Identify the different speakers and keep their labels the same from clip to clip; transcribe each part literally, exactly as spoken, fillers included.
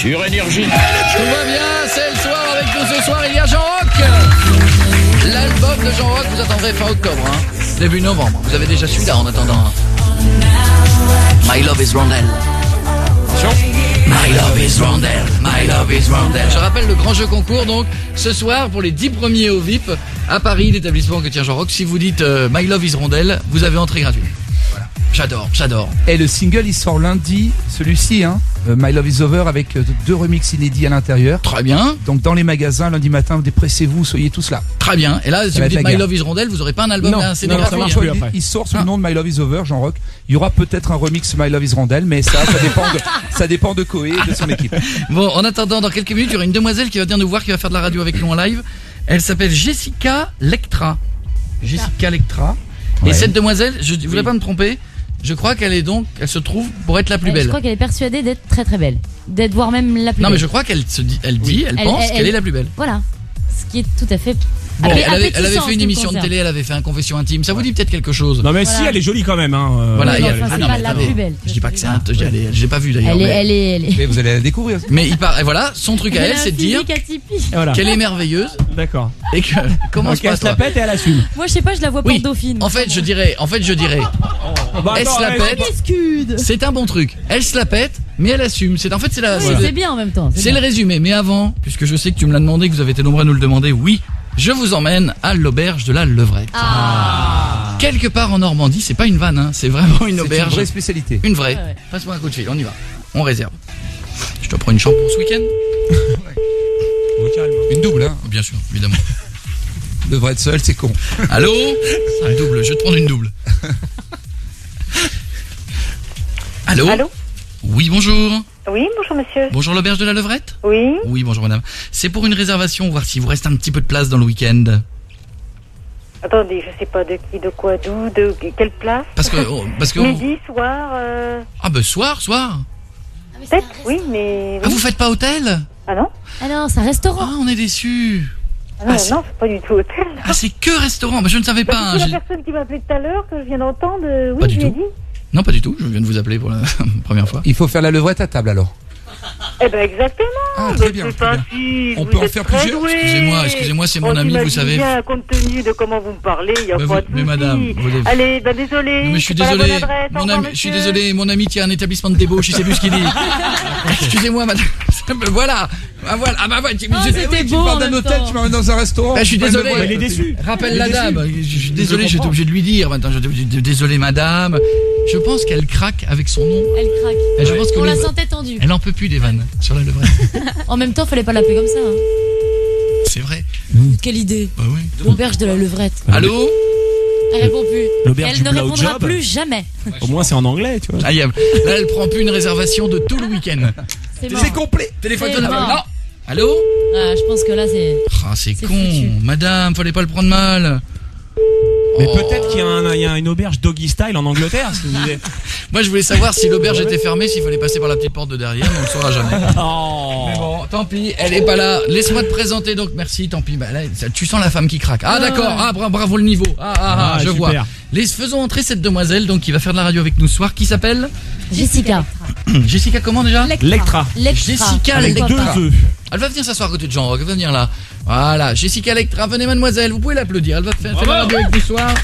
Speaker 1: sur Énergie.
Speaker 2: Tout va bien, c'est le soir avec nous ce soir, il y a Jean-Roch. L'album de Jean-Roch, vous attendrez fin octobre, hein. Début novembre. Vous avez déjà celui-là en attendant. Hein. My Love is Rondelle. My Love is Rondelle, My Love is Rondelle. Je rappelle le grand jeu concours, donc, ce soir, pour les dix premiers au V I P, à Paris, l'établissement que tient Jean-Roch. Si vous dites euh, My Love is Rondelle, vous avez entrée gratuite. Voilà. J'adore, j'adore.
Speaker 3: Et le single, il sort lundi, celui-ci, hein, euh, My Love is Over, avec euh, deux remixes inédits à l'intérieur.
Speaker 2: Très bien.
Speaker 3: Donc, dans les magasins, lundi matin, dépressez-vous, soyez tous là.
Speaker 2: Très bien. Et là, si vous dites My Love is Rondelle, vous aurez pas un album,
Speaker 3: non,
Speaker 2: là, c'est
Speaker 3: non, non, ça marche plus après. Il sort sous le nom de My Love is Over, Jean-Roch. Il y aura peut-être un remix My Love is Rondelle, mais ça, ça dépend de, ça dépend de Koé et de son équipe.
Speaker 2: Bon, en attendant, dans quelques minutes, il y aura une demoiselle qui va venir nous voir, qui va faire de la radio avec nous en live. Elle s'appelle Jessica Lectra. Jessica Lectra. Ouais. Et cette demoiselle, je ne voulais oui. pas me tromper, je crois qu'elle est donc, elle se trouve pour être la plus belle.
Speaker 4: Je crois qu'elle est persuadée d'être très très belle, d'être voire même la plus
Speaker 2: non,
Speaker 4: belle.
Speaker 2: Non mais je crois qu'elle se dit, elle dit, oui. elle, elle pense elle, qu'elle elle, est la plus belle.
Speaker 4: Voilà, ce qui est tout à fait.
Speaker 2: Bon, elle, elle, avait, elle avait fait une émission de télé, elle avait fait un confession intime. Ça vous dit peut-être quelque chose?
Speaker 5: Non mais
Speaker 4: voilà.
Speaker 5: si, elle est jolie quand même. Hein. Euh,
Speaker 2: voilà.
Speaker 4: Oui,
Speaker 2: Et
Speaker 4: enfin,
Speaker 2: ah,
Speaker 4: c'est
Speaker 2: non,
Speaker 4: pas
Speaker 2: mais,
Speaker 4: la plus belle.
Speaker 2: Je dis pas que c'est un. Je l'ai pas vu d'ailleurs.
Speaker 4: Elle est,
Speaker 2: mais...
Speaker 4: elle est, elle est.
Speaker 3: Mais vous allez la découvrir.
Speaker 2: Mais il part. Et voilà, son truc à elle, c'est de dire
Speaker 5: voilà.
Speaker 2: qu'elle est merveilleuse.
Speaker 5: D'accord.
Speaker 2: Et que comment se passe?
Speaker 5: Elle se la pète et elle assume.
Speaker 4: Moi je sais pas, je la vois
Speaker 2: oui.
Speaker 4: pour Dauphine.
Speaker 2: En fait, je dirais, en fait, je dirais.
Speaker 5: Oh, bah,
Speaker 2: elle
Speaker 5: attends,
Speaker 2: se la pète. C'est un bon truc. Elle se la pète, mais elle assume. C'est en fait, c'est la.
Speaker 4: Oui, c'est bien en même temps.
Speaker 2: C'est le résumé. Mais avant, puisque je sais que tu me l'as demandé, que vous avez été nombreux à nous le demander, oui. Je vous emmène à l'auberge de la Levrette.
Speaker 4: Ah.
Speaker 2: Quelque part en Normandie, c'est pas une vanne, hein, c'est vraiment une auberge.
Speaker 3: C'est une vraie spécialité.
Speaker 2: Une vraie. Ouais, ouais. Passe-moi un coup de fil, on y va. On réserve. Je te prends une chambre pour ce week-end.
Speaker 3: Une double, hein.
Speaker 2: Bien sûr, évidemment.
Speaker 3: Levrette seul, c'est con.
Speaker 2: Allô? Une double, je vais te prendre une double. Allô?
Speaker 6: Allô?
Speaker 2: Oui, bonjour.
Speaker 6: Oui, bonjour monsieur.
Speaker 2: Bonjour l'auberge de la Levrette?
Speaker 6: Oui.
Speaker 2: Oui, bonjour madame. C'est pour une réservation, voir s'il vous reste un petit peu de place dans le week-end.
Speaker 6: Attendez, je sais pas de qui, de quoi, d'où, de quelle place.
Speaker 2: Parce que... Oh, parce que
Speaker 6: midi, soir... Euh...
Speaker 2: Ah ben soir, soir.
Speaker 6: Peut-être, oui, mais... Oui.
Speaker 2: Ah, vous faites pas hôtel?
Speaker 6: Ah non?
Speaker 4: Ah non, c'est un restaurant.
Speaker 2: Ah, on est déçus.
Speaker 6: Ah non, ah, c'est... non, c'est pas du tout hôtel. Non.
Speaker 2: Ah, c'est que restaurant. Bah, je ne savais
Speaker 6: bah,
Speaker 2: pas.
Speaker 6: C'est
Speaker 2: hein,
Speaker 6: la personne qui m'a appelé tout à l'heure, que je viens d'entendre. Oui,
Speaker 2: pas du
Speaker 6: je lui ai
Speaker 2: tout.
Speaker 6: dit.
Speaker 2: Non, pas du tout. Je viens de vous appeler pour la première fois.
Speaker 3: Il faut faire la levrette à table alors.
Speaker 6: Eh ben exactement.
Speaker 3: Ah, très bien, très bien. On peut en faire plusieurs.
Speaker 6: Doué.
Speaker 2: Excusez-moi, excusez-moi, c'est mon
Speaker 6: on
Speaker 2: ami, vous savez.
Speaker 6: Bien, compte tenu de comment vous me parlez, il y a
Speaker 2: mais
Speaker 6: pas
Speaker 2: vous,
Speaker 6: de
Speaker 2: mais madame, vous avez...
Speaker 6: Allez, ben désolé.
Speaker 2: Non, mais je suis désolé. Adresse, mon ami, je suis désolé. Mon ami tient un établissement de débauche. Je sais plus ce qu'il dit. Excusez-moi, madame. Voilà. Ah voilà. Ah bah ouais. Tu,
Speaker 4: oh, c'était
Speaker 3: oui,
Speaker 4: beau.
Speaker 3: Tu parles d'un hôtel, tu m'emmènes dans un restaurant.
Speaker 2: Bah, je suis désolé.
Speaker 5: Bah, il est déçu.
Speaker 2: Rappelle
Speaker 5: il
Speaker 2: la dame. Je suis désolé. J'étais obligé de lui dire. Maintenant, je désolé, madame. Je pense qu'elle craque avec son nom.
Speaker 4: Elle craque.
Speaker 2: Et je pense que
Speaker 4: on
Speaker 2: lui,
Speaker 4: la sentait tendue.
Speaker 2: Elle en peut plus des vannes sur la levrette.
Speaker 4: En même temps, fallait pas l'appeler comme ça. Hein.
Speaker 2: C'est vrai.
Speaker 4: Mmh. Quelle idée.
Speaker 2: Bah oui.
Speaker 4: L'auberge de la Levrette.
Speaker 2: Allô?
Speaker 4: Elle répond plus.
Speaker 5: L'auberge
Speaker 4: elle
Speaker 5: du
Speaker 4: ne répondra
Speaker 5: job.
Speaker 4: plus jamais.
Speaker 5: Au moins c'est en anglais, tu vois.
Speaker 2: Ah, là, elle prend plus une réservation de tout le week-end.
Speaker 4: C'est,
Speaker 3: c'est complet.
Speaker 2: Téléphone de la non. Allô?
Speaker 4: Ah, je pense que là c'est.
Speaker 2: Ah, c'est,
Speaker 4: c'est
Speaker 2: con.
Speaker 4: Foutu.
Speaker 2: Madame, fallait pas le prendre mal.
Speaker 5: Mais
Speaker 2: oh.
Speaker 5: peut-être qu'il y a, un, il y a une auberge doggy style en Angleterre. Si vous voulez.
Speaker 2: Moi, je voulais savoir si l'auberge était fermée, s'il fallait passer par la petite porte de derrière, mais on le saura jamais.
Speaker 5: Oh.
Speaker 2: Mais bon, tant pis, elle est pas là. Laisse-moi te présenter, donc merci, tant pis. Bah, là, tu sens la femme qui craque. Ah, d'accord. Ah, bra- bravo le niveau. Ah, ah, ah,
Speaker 5: ah
Speaker 2: je
Speaker 5: super.
Speaker 2: vois. Les, faisons entrer cette demoiselle, donc, qui va faire de la radio avec nous ce soir, qui s'appelle
Speaker 4: Jessica.
Speaker 2: Jessica, comment déjà?
Speaker 5: Lectra.
Speaker 2: Jessica
Speaker 5: avec
Speaker 2: Lectra.
Speaker 5: deux œufs.
Speaker 2: Elle va venir s'asseoir à côté de Jean-Roch, elle va venir là. Voilà, Jessica Lectra, venez mademoiselle, vous pouvez l'applaudir. Elle va faire, faire la radio avec nous ce soir.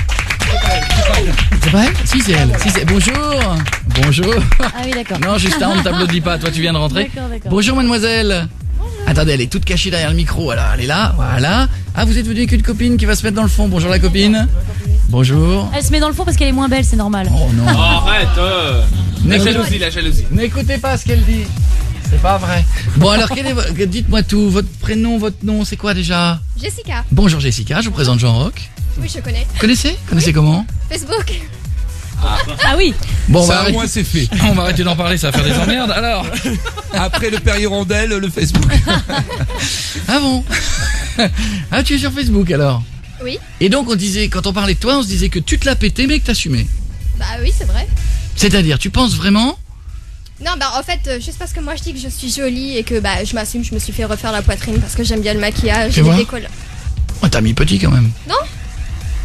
Speaker 2: C'est vrai? Si, c'est elle. Si, c'est... Bonjour. Bonjour.
Speaker 4: Ah oui, d'accord.
Speaker 2: Non, Justin, on ne t'applaudit pas. Toi, tu viens de rentrer.
Speaker 4: D'accord, d'accord.
Speaker 2: Bonjour, mademoiselle. Bonjour. Attendez, elle est toute cachée derrière le micro. Alors, elle est là. Voilà. Ah, vous êtes venue avec une copine qui va se mettre dans le fond. Bonjour, la copine. Bonjour.
Speaker 4: Elle se met dans le fond parce qu'elle est moins belle, c'est normal.
Speaker 2: Oh non.
Speaker 1: Oh, arrête. Euh. La jalousie, la jalousie.
Speaker 2: N'écoutez pas ce qu'elle dit. C'est pas vrai. Bon, alors, quel est vo... dites-moi tout. Votre prénom, votre nom, c'est quoi déjà?
Speaker 7: Jessica.
Speaker 2: Bonjour, Jessica. Je vous présente Jean-Roch.
Speaker 7: Oui, je connais.
Speaker 2: Connaissez? Connaissez oui. Comment?
Speaker 7: Facebook.
Speaker 4: Ah, ah oui.
Speaker 3: Bon, ça, arrêter... moi, c'est fait.
Speaker 2: On va arrêter d'en parler, ça va faire des emmerdes. Alors,
Speaker 3: après le périhirondelle, le Facebook.
Speaker 2: Ah bon? Ah, tu es sur Facebook alors?
Speaker 7: Oui.
Speaker 2: Et donc, on disait, quand on parlait de toi, on se disait que tu te l'as pété, mais que t'assumais.
Speaker 7: Bah oui, c'est vrai.
Speaker 2: C'est-à-dire, tu penses vraiment?
Speaker 7: Non, bah en fait, juste parce que moi je dis que je suis jolie et que bah je m'assume, je me suis fait refaire la poitrine parce que j'aime bien le maquillage et les décolles.
Speaker 2: Oh, t'as mis petit quand même.
Speaker 7: Non?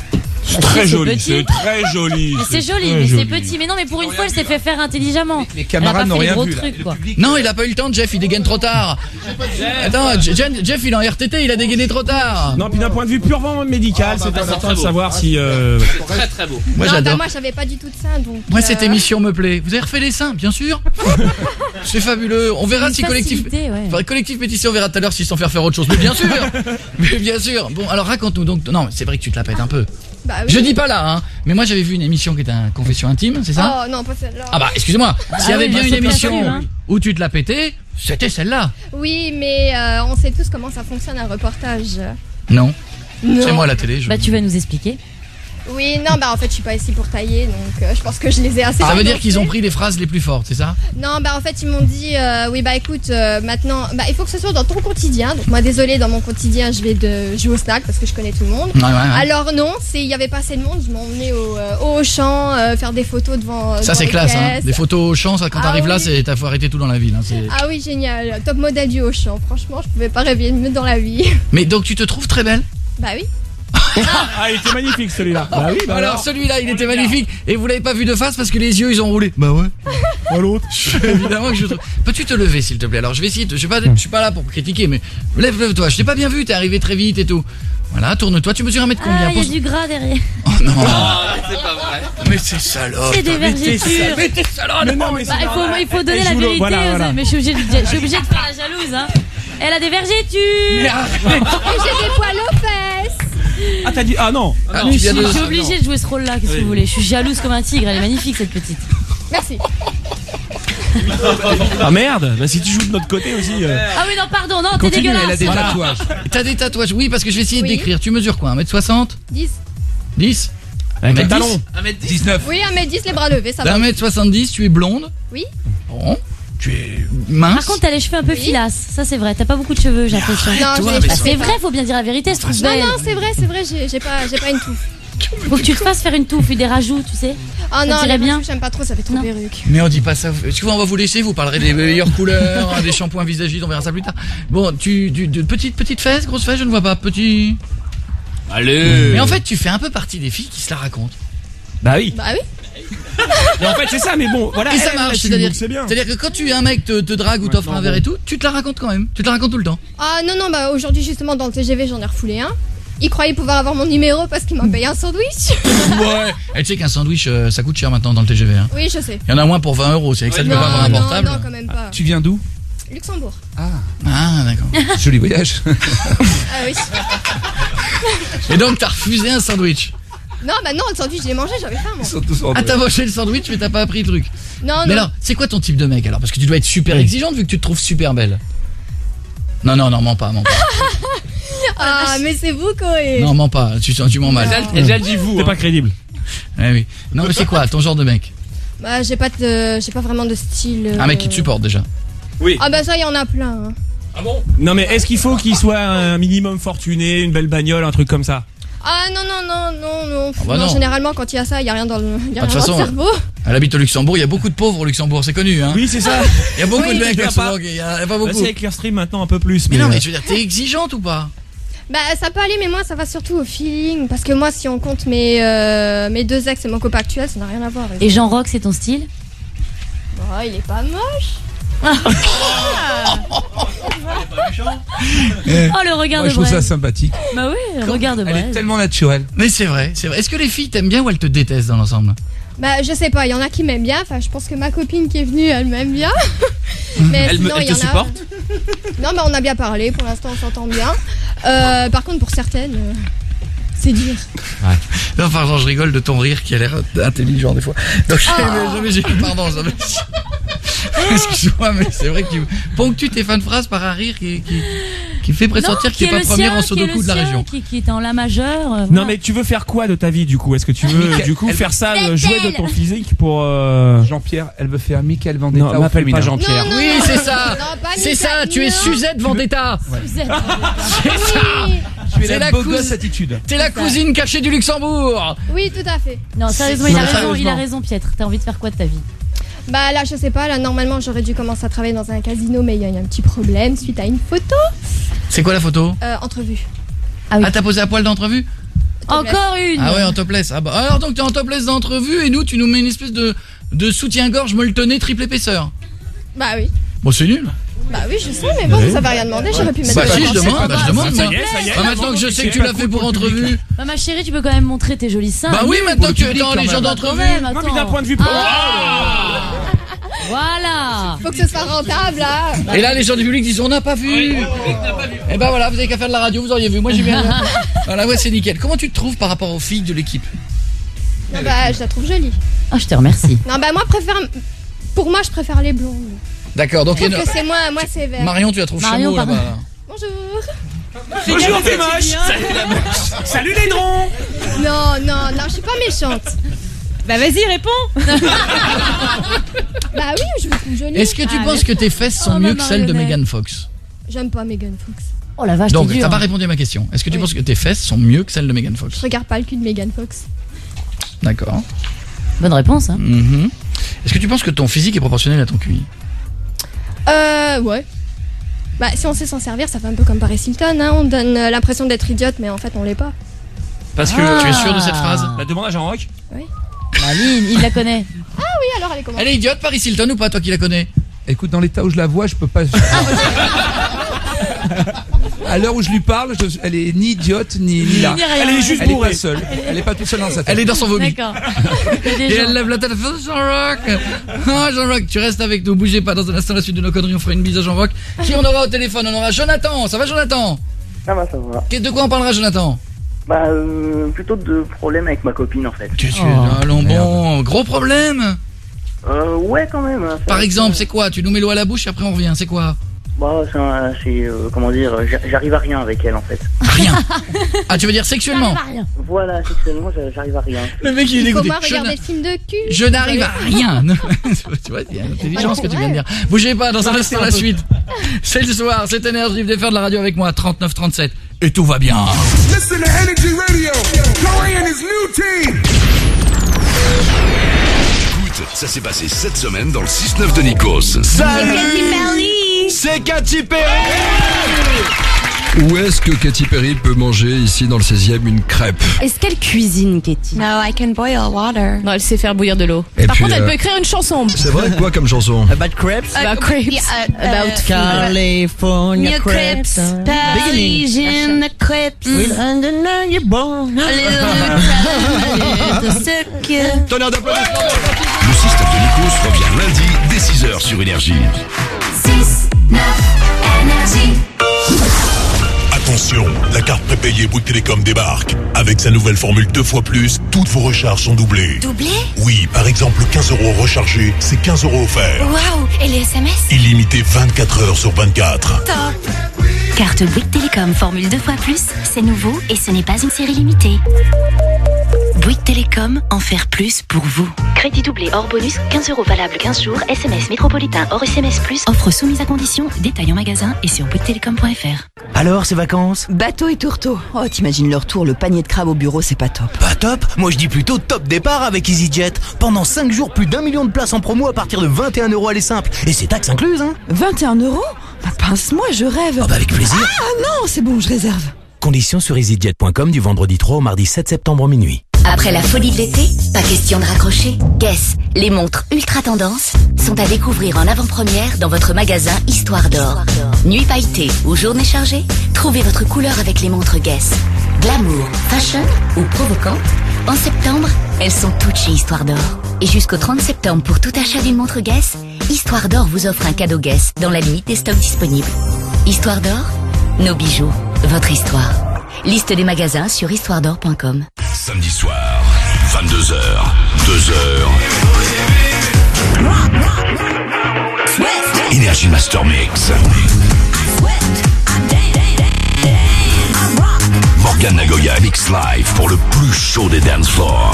Speaker 5: C'est très
Speaker 4: c'est
Speaker 5: joli,
Speaker 4: petit.
Speaker 5: c'est très joli.
Speaker 4: Mais c'est joli, mais c'est petit. Mais non, mais pour une fois, elle s'est fait faire intelligemment.
Speaker 3: Les camarades
Speaker 4: Elle a
Speaker 3: n'ont
Speaker 4: pas fait
Speaker 3: rien
Speaker 4: les gros
Speaker 3: vu, là.
Speaker 4: trucs,
Speaker 3: Le
Speaker 4: quoi.
Speaker 3: public,
Speaker 2: Non, il a pas eu le temps, Jeff, il dégaine trop tard. Attends, Jeff, Jeff, il est en R T T, il a dégainé trop tard.
Speaker 5: Non, puis d'un point de vue purement médical, c'est
Speaker 1: bah,
Speaker 5: important
Speaker 1: très
Speaker 5: de
Speaker 1: beau.
Speaker 5: savoir si. euh,
Speaker 1: C'est très très beau.
Speaker 2: Moi,
Speaker 7: non, bah,
Speaker 2: j'adore.
Speaker 7: moi j'avais pas du tout de ça donc.
Speaker 2: Moi,
Speaker 7: euh,
Speaker 2: cette émission me plaît. Vous avez refait les seins, bien sûr. C'est fabuleux. On verra
Speaker 4: Une
Speaker 2: si collectif,
Speaker 4: facilité, ouais.
Speaker 2: enfin, collectif pétition, on verra tout à l'heure s'ils sont faire faire autre chose. Mais bien sûr, mais bien sûr. Bon, alors raconte-nous donc. Non, c'est vrai que tu te la pètes un peu.
Speaker 7: Bah oui.
Speaker 2: Je dis pas là, hein. Mais moi, j'avais vu une émission qui était un confession intime, c'est ça?
Speaker 7: Oh non, pas celle-là.
Speaker 2: Ah bah, excusez-moi. S'il y
Speaker 4: Ah
Speaker 2: avait
Speaker 4: oui,
Speaker 2: bien
Speaker 4: bah,
Speaker 2: une
Speaker 4: c'est pas
Speaker 2: émission
Speaker 4: sûr, hein.
Speaker 2: où tu te la pétais, c'était celle-là.
Speaker 7: Oui, mais euh, on sait tous comment ça fonctionne un reportage.
Speaker 2: Non.
Speaker 7: Non.
Speaker 2: C'est moi la télé. Je...
Speaker 4: Bah, tu vas nous expliquer.
Speaker 7: Oui, non, bah en fait, je suis pas ici pour tailler, donc euh, je pense que je les ai assez.
Speaker 2: Ça veut dire
Speaker 7: financés.
Speaker 2: qu'ils ont pris les phrases les plus fortes, c'est ça?
Speaker 7: Non, bah en fait, ils m'ont dit, euh, oui, bah écoute, euh, maintenant, bah il faut que ce soit dans ton quotidien. Donc moi, désolé, dans mon quotidien, je vais de jouer au snack parce que je connais tout le monde.
Speaker 2: Ouais, ouais, ouais.
Speaker 7: Alors non, c'est il y avait pas assez de monde, je m'en emmenais au, euh, au Auchan euh, faire des photos devant.
Speaker 2: Ça
Speaker 7: devant
Speaker 2: c'est
Speaker 7: les
Speaker 2: classe, hein.
Speaker 7: caisses.
Speaker 2: Des photos au champ, ça, quand
Speaker 7: Ah
Speaker 2: t'arrives là,
Speaker 7: oui.
Speaker 2: c'est t'as faut arrêter tout dans la ville. Hein, c'est-
Speaker 7: Ah oui, génial, top modèle du Auchan. Franchement, je pouvais pas rêver mieux dans la vie.
Speaker 2: Mais donc tu te trouves très belle?
Speaker 7: Bah oui.
Speaker 5: Ah, il était magnifique celui-là. Bah oui, bah
Speaker 2: alors,
Speaker 5: alors.
Speaker 2: celui-là, il était magnifique. Et vous l'avez pas vu de face parce que les yeux ils ont roulé. Bah ouais.
Speaker 5: Pas l'autre.
Speaker 2: Évidemment que je trouve. Peux-tu te lever s'il te plaît? Alors je vais essayer. De... Je suis pas, je suis pas là pour critiquer, mais lève, lève-toi. Je t'ai pas bien vu. T'es arrivé très vite et tout. Voilà, tourne-toi. Tu mesures un mètre combien?
Speaker 4: Ah, il y a
Speaker 2: Pose-
Speaker 4: du gras derrière.
Speaker 2: Oh non.
Speaker 1: Ah, c'est pas vrai.
Speaker 2: Mais c'est salope.
Speaker 4: C'est des
Speaker 2: Mais t'es
Speaker 4: vergetures.
Speaker 2: sale- Mais t'es salope.
Speaker 5: Mais non, mais
Speaker 4: Bah,
Speaker 5: c'est
Speaker 4: il faut, il faut donner
Speaker 5: Eh,
Speaker 4: la
Speaker 5: je vous le-
Speaker 4: vérité,
Speaker 5: voilà,
Speaker 4: aux-
Speaker 5: voilà.
Speaker 4: mais je suis obligée de, je suis obligée de faire la jalouse, hein. Elle a des vergetures.
Speaker 7: Et j'ai des poils aux fesses.
Speaker 5: Ah, t'as dit. Ah non.
Speaker 2: Ah,
Speaker 4: Mais
Speaker 2: tu
Speaker 4: je
Speaker 2: viens
Speaker 4: suis,
Speaker 2: de-
Speaker 4: je suis obligée de jouer ce rôle-là, qu'est-ce que vous voulez? Je suis jalouse comme un tigre, elle est magnifique cette petite.
Speaker 7: Merci.
Speaker 5: Ah merde. Bah si tu joues de notre côté aussi. euh.
Speaker 4: Ah oui, non, pardon, non, t'es
Speaker 3: Continue, elle a
Speaker 4: dégueulasse.
Speaker 3: des
Speaker 5: Voilà.
Speaker 3: tatouages.
Speaker 2: T'as des tatouages? Oui, parce que je vais essayer de
Speaker 7: Oui.
Speaker 2: décrire. Tu mesures quoi? un mètre soixante?
Speaker 7: dix.
Speaker 2: dix?
Speaker 5: Avec les
Speaker 2: dix?
Speaker 5: talons.
Speaker 1: un mètre dix.
Speaker 3: dix-neuf.
Speaker 7: Oui, un mètre dix, les bras levés, ça va.
Speaker 2: d'un mètre soixante-dix, tu es blonde?
Speaker 7: Oui.
Speaker 2: Bon. Tu es mince?
Speaker 4: Par contre, t'as les cheveux un peu
Speaker 7: Oui.
Speaker 4: filasses, ça c'est vrai, t'as pas beaucoup de cheveux, j'ai l'impression.
Speaker 7: Non,
Speaker 2: toi,
Speaker 7: j'ai-
Speaker 2: mais
Speaker 7: je
Speaker 4: Bah,
Speaker 7: sais
Speaker 4: c'est
Speaker 7: pas.
Speaker 4: vrai, faut bien dire la vérité, je trouve
Speaker 7: Non,
Speaker 4: belle.
Speaker 7: non, c'est vrai, c'est vrai, j'ai j'ai pas, j'ai pas une touffe.
Speaker 4: Faut que tu te fasses faire une touffe, des rajouts, tu sais.
Speaker 7: Oh non,
Speaker 4: dirait
Speaker 7: les
Speaker 4: bien.
Speaker 7: bien. J'aime pas trop, ça fait trop
Speaker 4: Non.
Speaker 7: perruque.
Speaker 2: Mais on dit pas ça. Tu vois, on va vous laisser, vous parlerez des meilleures couleurs, des shampoings visagistes, on verra ça plus tard. Bon, tu, tu de petites petites fesses, grosses fesses, je ne vois pas, petit.
Speaker 1: Allez.
Speaker 2: Mais en fait, tu fais un peu partie des filles qui se la racontent.
Speaker 5: Bah oui.
Speaker 7: Bah oui.
Speaker 5: Mais en fait c'est ça. Mais bon, voilà.
Speaker 2: Et ça
Speaker 5: elle,
Speaker 2: marche,
Speaker 5: là-dessus,
Speaker 2: c'est-à-dire,
Speaker 5: donc c'est bien.
Speaker 2: c'est-à-dire que quand tu un mec te, te drague ou t'offre un verre et tout, tu te la racontes quand même. Tu te la racontes tout le temps.
Speaker 7: Ah non, non, bah aujourd'hui, justement, dans le T G V, j'en ai refoulé un. Il croyait pouvoir avoir mon numéro parce qu'il m'a payé un sandwich.
Speaker 2: Ouais. Et tu sais qu'un sandwich, euh, ça coûte cher maintenant dans le T G V. Hein.
Speaker 7: Oui, je sais.
Speaker 2: Il y en a moins pour vingt euros. C'est avec ça que tu peux
Speaker 7: Non,
Speaker 2: pas avoir un
Speaker 7: non,
Speaker 2: portable.
Speaker 7: non, quand même pas.
Speaker 3: Tu viens d'où?
Speaker 7: Luxembourg.
Speaker 2: Ah, d'accord.
Speaker 3: Joli voyage.
Speaker 7: Ah oui.
Speaker 2: Et donc, t'as refusé un sandwich.
Speaker 7: Non, bah non, le sandwich, je l'ai mangé, j'avais faim, moi.
Speaker 3: Ils sont tous en
Speaker 2: Ah,
Speaker 3: deux.
Speaker 2: t'as mangé le sandwich, mais t'as pas appris le truc.
Speaker 7: Non,
Speaker 2: Mais
Speaker 7: non.
Speaker 2: alors, c'est quoi ton type de mec alors? Parce que tu dois être super exigeante vu que tu te trouves super belle. Non, non, non, mens pas, mens pas.
Speaker 7: Ah, mais c'est vous, Koé.
Speaker 2: Non, mens pas, tu, tu mens mal.
Speaker 1: Elle déjà le dit vous.
Speaker 5: C'est
Speaker 1: hein.
Speaker 5: pas crédible.
Speaker 2: Ouais, oui. Non, mais c'est quoi ton genre de mec?
Speaker 7: Bah, j'ai pas de, j'ai pas vraiment de style. euh,
Speaker 2: Un mec qui te supporte déjà.
Speaker 1: Oui.
Speaker 7: Ah bah ça, il y en a plein. hein.
Speaker 1: Ah bon?
Speaker 5: Non mais est-ce qu'il faut qu'il soit un minimum fortuné, une belle bagnole, un truc comme ça?
Speaker 7: Ah non, non, non, non, non.
Speaker 2: Ah bah
Speaker 7: non,
Speaker 2: non.
Speaker 7: généralement, quand il y a ça, il y a rien dans le, il y a
Speaker 2: Ah, de
Speaker 7: rien
Speaker 2: toute
Speaker 7: dans
Speaker 2: façon,
Speaker 7: le cerveau.
Speaker 2: Elle habite au Luxembourg, il y a beaucoup de pauvres au Luxembourg, c'est connu, hein.
Speaker 5: Oui c'est ça.
Speaker 2: Il y a beaucoup
Speaker 7: Oui,
Speaker 2: de mecs
Speaker 5: je
Speaker 2: au
Speaker 5: vois pas.
Speaker 2: Luxembourg, il y a, il y a pas
Speaker 5: Bah,
Speaker 2: beaucoup.
Speaker 5: c'est avec Clearstream maintenant un peu plus.
Speaker 2: Mais
Speaker 5: Mais,
Speaker 2: non, mais
Speaker 5: euh,
Speaker 2: je veux dire, t'es exigeante ou pas?
Speaker 7: Bah ça peut aller, mais moi, ça va surtout au feeling. Parce que moi, si on compte mes, euh, mes deux ex et mon copain actuel, ça n'a rien à voir.
Speaker 4: Et Jean Rock, c'est ton style?
Speaker 7: Oh, il est pas moche.
Speaker 4: Oh, le regard
Speaker 3: Moi,
Speaker 4: de
Speaker 3: je trouve ça
Speaker 4: Brel.
Speaker 3: sympathique.
Speaker 4: Bah oui, le regard de
Speaker 3: Elle est
Speaker 4: Brel.
Speaker 3: tellement naturelle.
Speaker 2: Mais c'est vrai, c'est vrai. Est-ce que les filles t'aiment bien ou elles te détestent dans l'ensemble?
Speaker 7: Bah je sais pas, il y en a qui m'aiment bien. Enfin, je pense que ma copine qui est venue, elle m'aime bien. Mais
Speaker 1: Elle me-
Speaker 7: sinon,
Speaker 1: elle
Speaker 7: il
Speaker 1: te
Speaker 7: y en a-
Speaker 1: supporte?
Speaker 7: Non, bah on a bien parlé. Pour l'instant, on s'entend bien. Euh, par contre, pour certaines, euh, c'est dur.
Speaker 2: Non, pardon, je rigole de ton rire qui a l'air intelligent des fois. Donc,
Speaker 7: Oh.
Speaker 2: jamais j'ai pardon, jamais. Excuse-moi, mais c'est vrai que tu ponctues tes fins de phrase par un rire qui, qui, qui fait pressentir que
Speaker 4: qui
Speaker 2: t'es
Speaker 4: est
Speaker 2: pas
Speaker 4: le
Speaker 2: première
Speaker 4: sien,
Speaker 2: en
Speaker 4: qui est
Speaker 2: sudoku
Speaker 4: le
Speaker 2: de la
Speaker 4: sien,
Speaker 2: région.
Speaker 4: Qui, qui est en la majeure. euh,
Speaker 5: Non
Speaker 4: voilà.
Speaker 5: mais tu veux faire quoi de ta vie du coup? Est-ce que tu veux
Speaker 3: Michael-
Speaker 5: du coup
Speaker 3: elle-
Speaker 5: faire ça, euh,
Speaker 7: Belle.
Speaker 5: jouer de ton physique pour euh...
Speaker 3: Jean-Pierre, elle veut faire Michael Vendetta
Speaker 5: Non,
Speaker 3: au
Speaker 5: m'appelle
Speaker 3: féminin.
Speaker 5: pas Jean-Pierre.
Speaker 7: Non, non,
Speaker 2: Oui,
Speaker 7: non,
Speaker 2: c'est
Speaker 7: non,
Speaker 2: ça.
Speaker 7: non, pas
Speaker 2: C'est
Speaker 7: Mika,
Speaker 2: ça, tu es
Speaker 7: non.
Speaker 2: Suzette Vendetta.
Speaker 4: Vous êtes-
Speaker 2: C'est ça.
Speaker 7: Oui,
Speaker 3: Tu es
Speaker 2: C'est
Speaker 3: la
Speaker 2: la
Speaker 3: beau
Speaker 2: cous-
Speaker 3: gosse attitude.
Speaker 2: T'es la cousine cachée du Luxembourg.
Speaker 7: oui, tout à fait.
Speaker 4: Non, sérieusement, il a
Speaker 2: Non,
Speaker 4: raison, il a
Speaker 2: sérieusement.
Speaker 4: raison, Pietre. T'as envie de faire quoi de ta vie?
Speaker 7: Bah là, je sais pas. Là, normalement, j'aurais dû commencer à travailler dans un casino, mais il y a eu un petit problème suite à une photo.
Speaker 2: C'est quoi la photo?
Speaker 7: Euh, entrevue.
Speaker 4: Ah oui.
Speaker 2: Ah, t'as posé à poil d'entrevue?
Speaker 7: topless.
Speaker 4: Encore une.
Speaker 2: Ah ouais, en topless. Ah bah, alors donc t'es en topless d'entrevue et nous tu nous mets une espèce de, de soutien-gorge molletonné triple épaisseur.
Speaker 7: Bah oui.
Speaker 2: Bon c'est nul.
Speaker 7: Bah oui, je sais, mais bon, vous avez rien demandé, j'aurais pu mettre
Speaker 2: Bah
Speaker 7: de la
Speaker 2: si je
Speaker 7: pensée.
Speaker 2: demande, bah je demande
Speaker 5: Ça
Speaker 2: moi.
Speaker 5: y est, ça y est.
Speaker 2: Bah, maintenant que je sais que tu l'as fait pour entrevue.
Speaker 4: Bah, ma chérie, tu peux quand même montrer tes jolis seins.
Speaker 2: Bah oui, maintenant que dans les gens
Speaker 4: Quand
Speaker 2: d'entrevue.
Speaker 4: même,
Speaker 5: Non, mais
Speaker 4: attends.
Speaker 5: d'un point de vue.
Speaker 4: Ah. Voilà.
Speaker 7: Faut que ce soit rentable, là.
Speaker 2: Et là les gens du public disent on n'a pas vu. Et bah voilà, vous avez qu'à faire de la radio, vous auriez vu. Moi j'ai bien. Voilà, ouais c'est nickel. Comment tu te trouves par rapport aux filles de l'équipe?
Speaker 7: Non, bah, je la trouve jolie.
Speaker 4: Ah, je te remercie.
Speaker 7: Non, bah, moi, préfère. Pour moi, je préfère les blondes.
Speaker 2: D'accord, donc
Speaker 7: Je trouve
Speaker 2: il y a-
Speaker 7: que c'est moi, moi, c'est vert.
Speaker 2: Marion tu la trouves
Speaker 4: Marion,
Speaker 2: chameau là-bas.
Speaker 4: pardon.
Speaker 2: Là.
Speaker 7: Bonjour.
Speaker 5: Bonjour, t'es moche. Salut les drons.
Speaker 7: Non, non, non, je suis pas méchante.
Speaker 8: Bah vas-y, réponds.
Speaker 7: Bah oui, je vous trouve jolie.
Speaker 2: Est-ce que tu
Speaker 8: Ah,
Speaker 2: penses que tes fesses sont
Speaker 4: Oh,
Speaker 2: mieux
Speaker 4: ma
Speaker 2: que celles de
Speaker 4: marionnette.
Speaker 2: Megan Fox?
Speaker 7: J'aime pas Megan Fox.
Speaker 4: Oh la vache,
Speaker 2: Donc
Speaker 4: t'es dur.
Speaker 2: t'as pas répondu à ma question. Est-ce que tu
Speaker 7: Oui.
Speaker 2: penses que tes fesses sont mieux que celles de Megan Fox?
Speaker 7: Je regarde pas le cul de Megan Fox.
Speaker 2: D'accord.
Speaker 4: Bonne réponse, hein.
Speaker 2: Mhm. Est-ce que tu penses que ton physique est proportionnel à ton Q I?
Speaker 7: Euh, ouais. Bah, si on sait s'en servir, ça fait un peu comme Paris Hilton, hein. On donne euh, l'impression d'être idiote, mais en fait, on l'est pas.
Speaker 2: Parce que
Speaker 4: Ah.
Speaker 2: tu es sûr de cette phrase?
Speaker 5: Bah, demande à Jean-Roch.
Speaker 4: Aline, il la connaît.
Speaker 7: Oui, alors, elle est comment?
Speaker 2: Elle est idiote Paris Hilton ou pas, toi qui la connais?
Speaker 3: Écoute, dans l'état où je la vois, je peux pas. À l'heure où je lui parle, je- elle est ni idiote ni, ni là.
Speaker 4: Ni rien.
Speaker 5: Elle est juste
Speaker 3: Elle est
Speaker 5: bourrée.
Speaker 3: pas seule. Elle est pas toute seule dans sa tête.
Speaker 2: Elle est dans son vomi.
Speaker 4: D'accord. Il y a des
Speaker 2: Et
Speaker 4: gens-
Speaker 2: elle lève la tête, elle fait Jean-Roch. Oh Jean-Roch, tu restes avec nous, bougez pas. Dans un instant, la suite de nos conneries, on fera une bise à Jean-Roch. Qui on aura au téléphone? On aura Jonathan. Ça va Jonathan?
Speaker 9: Ça va, ça va.
Speaker 2: De quoi on parlera Jonathan?
Speaker 9: Bah, euh, plutôt de problèmes avec ma copine en fait.
Speaker 2: Qu'est-ce que
Speaker 4: Oh,
Speaker 2: allons bon, gros problème.
Speaker 9: Euh, ouais, quand même. hein,
Speaker 2: Par
Speaker 9: ça-
Speaker 2: exemple, c'est quoi? Tu nous mets l'eau à la bouche et après on revient, c'est quoi?
Speaker 9: Bah, c'est, un- c'est euh, comment dire, j'a- j'arrive à rien avec elle en fait.
Speaker 2: Rien. Ah, tu veux dire sexuellement?
Speaker 9: Voilà, sexuellement, j'a- j'arrive à rien.
Speaker 2: Le mec il est
Speaker 7: Faut
Speaker 2: dégoûté.
Speaker 7: moi
Speaker 2: Je
Speaker 7: regarder
Speaker 2: n'a-
Speaker 7: le film de cul.
Speaker 2: Je n'arrive à rien. Tu vois, il y a intelligent ce que tu viens de dire. Bougez pas, dans un instant la suite. C'est le soir, c'est énergie, venez faire de la radio avec moi, trente-neuf trente-sept. Et tout va bien.
Speaker 10: Listen to Energy Radio. Corey and his new team.
Speaker 11: Écoute, ça s'est passé cette semaine dans le six neuf de Nikos.
Speaker 8: Salut.
Speaker 11: C'est Katy Perry.
Speaker 12: Où est-ce que Katy Perry peut manger ici dans le seizième une crêpe?
Speaker 8: Est-ce qu'elle cuisine, Katy?
Speaker 13: No, I can boil water.
Speaker 8: Non, elle sait faire bouillir de l'eau.
Speaker 12: Et
Speaker 8: Par
Speaker 12: puis,
Speaker 8: contre, elle
Speaker 12: euh,
Speaker 8: peut écrire une chanson.
Speaker 12: C'est vrai, quoi comme chanson?
Speaker 14: About crepes?
Speaker 8: About crepes. About food.
Speaker 14: California
Speaker 13: New crepes. Parisian crepes.
Speaker 14: With undeniable bone.
Speaker 13: A little bit sucre.
Speaker 11: Tonnerre d'applaudissements. Le six neuf de Nikos revient lundi dès six heures sur Énergie.
Speaker 13: six neuf Énergie.
Speaker 15: Attention, la carte prépayée Bouygues Télécom débarque. Avec sa nouvelle formule deux fois plus, toutes vos recharges sont doublées.
Speaker 13: Doublé?
Speaker 15: Oui, par exemple, quinze euros rechargés, c'est quinze euros offerts.
Speaker 13: Waouh. Et les S M S?
Speaker 15: Illimité vingt-quatre heures sur vingt-quatre.
Speaker 13: Top. Carte Bouygues Télécom formule deux fois plus, c'est nouveau et ce n'est pas une série limitée. Bouygues Télécom, en faire plus pour vous. Crédit doublé hors bonus, quinze euros valable quinze jours, S M S métropolitain hors S M S plus, offre soumise à condition, détail en magasin et sur bouygues télécom point f r.
Speaker 14: Alors, ces vacances?
Speaker 8: Bateau et tourteau.
Speaker 14: Oh, t'imagines leur tour, le panier de crabes au bureau, c'est pas top.
Speaker 16: Pas top? Moi je dis plutôt top départ avec EasyJet. Pendant cinq jours, plus d'un million de places en promo à partir de vingt et un euros aller simple. Et c'est taxe incluse, hein?
Speaker 14: vingt et un euros? Bah, pince-moi, je rêve.
Speaker 16: Oh bah avec plaisir.
Speaker 14: Ah non, c'est bon, je réserve.
Speaker 16: Conditions sur easyjet point com du vendredi trois au mardi sept septembre minuit.
Speaker 13: Après la folie de l'été, pas question de raccrocher. Guess, les montres ultra tendance sont à découvrir en avant-première dans votre magasin Histoire d'Or. Nuit pailletée ou journée chargée, trouvez votre couleur avec les montres Guess. Glamour, fashion ou provocante, en septembre, elles sont toutes chez Histoire d'Or. Et jusqu'au trente septembre, pour tout achat d'une montre Guess, Histoire d'Or vous offre un cadeau Guess dans la limite des stocks disponibles. Histoire d'Or, nos bijoux, votre histoire. Liste des magasins sur histoire d'or point com.
Speaker 11: Samedi soir, vingt-deux heures, deux heures. Énergie Master Mix. Morgan Nagoya Mix Live pour le plus chaud des dance floors.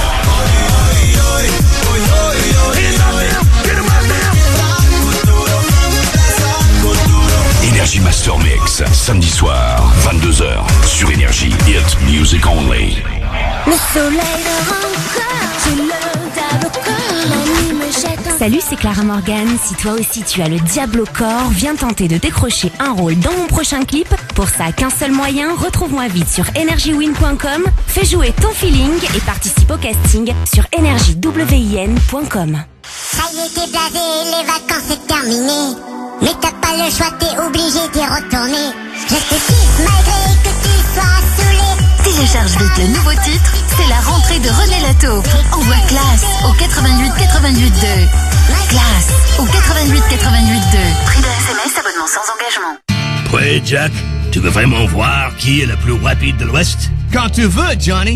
Speaker 11: Énergie Master Mix, samedi soir, vingt-deux heures, sur Énergie. Hit Music Only.
Speaker 13: Le soleil rentre, j'ai le tableau corps, la nuit me jette un
Speaker 17: Salut, c'est Clara Morgan. Si toi aussi tu as le diable au corps, viens tenter de décrocher un rôle dans mon prochain clip. Pour ça, qu'un seul moyen, retrouve-moi vite sur energy win point com, fais jouer ton feeling et participe au casting sur energy win point com.
Speaker 18: Ça y est, t'es blasé, les vacances c'est terminé. Mais t'as pas le choix, t'es obligé d'y retourner. Je te kiffe malgré que tu sois saoulé.
Speaker 13: Télécharge vite le nouveau titre, c'est la rentrée de René Lataupe. Envoie classe au quatre-vingt-huit quatre-vingt-huit deux. Classe au quatre-vingt-huit quatre-vingt-huit deux. Prix de S M S, abonnement sans engagement.
Speaker 19: Ouais, Jack, tu veux vraiment voir qui est le plus rapide de l'Ouest?
Speaker 20: Quand tu veux, Johnny.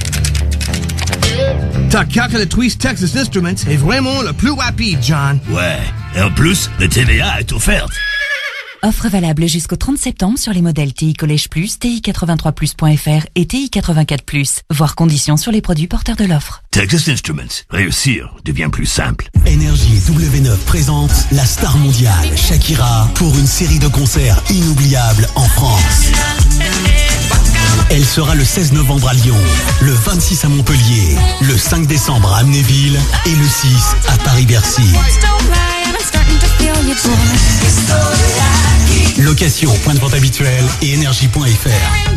Speaker 20: Ta calculatrice Texas Instruments est vraiment le plus rapide, John.
Speaker 19: Ouais, et en plus, le T V A est offert.
Speaker 21: Offre valable jusqu'au trente septembre sur les modèles T I Collège Plus, T I quatre-vingt-trois plus point F R et T I quatre-vingt-quatre plus. Voir conditions sur les produits porteurs de l'offre.
Speaker 19: Texas Instruments. Réussir devient plus simple.
Speaker 22: Énergie W neuf présente la star mondiale Shakira pour une série de concerts inoubliables en France. Elle sera le seize novembre à Lyon, le vingt-six à Montpellier, le cinq décembre à Amnéville et le six à Paris-Bercy. Location, point de vente habituel et énergie point F R.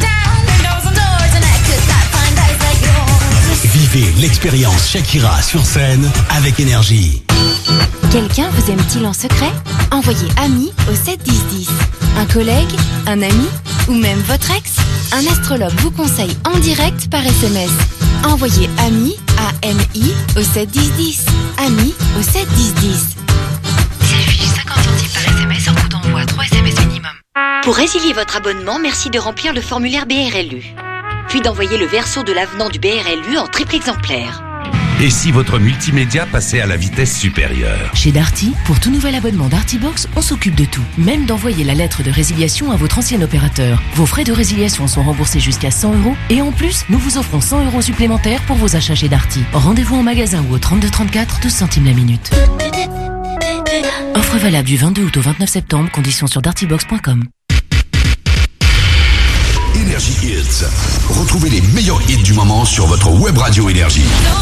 Speaker 22: Vivez l'expérience Shakira sur scène avec Énergie.
Speaker 17: Quelqu'un vous aime-t-il en secret? Envoyez ami au sept dix dix. Un collègue? Un ami? Ou même votre ex? Un astrologue vous conseille en direct par S M S. Envoyez ami, A M I, au sept dix dix. Ami au sept dix dix.
Speaker 13: S'affiche cinquante centimes par S M S en coût d'envoi, trois S M S minimum.
Speaker 23: Pour résilier votre abonnement, merci de remplir le formulaire B R L U. Puis d'envoyer le verso de l'avenant du B R L U en triple exemplaire.
Speaker 11: Et si votre multimédia passait à la vitesse supérieure?
Speaker 21: Chez Darty, pour tout nouvel abonnement Darty Box, on s'occupe de tout. Même d'envoyer la lettre de résiliation à votre ancien opérateur. Vos frais de résiliation sont remboursés jusqu'à cent euros. Et en plus, nous vous offrons cent euros supplémentaires pour vos achats chez Darty. Rendez-vous en magasin ou au trente-deux trente-quatre, douze centimes la minute. Offre valable du vingt-deux août au vingt-neuf septembre, conditions sur darty box point com.
Speaker 11: Énergie Hits. Retrouvez les meilleurs hits du moment sur votre web radio Énergie.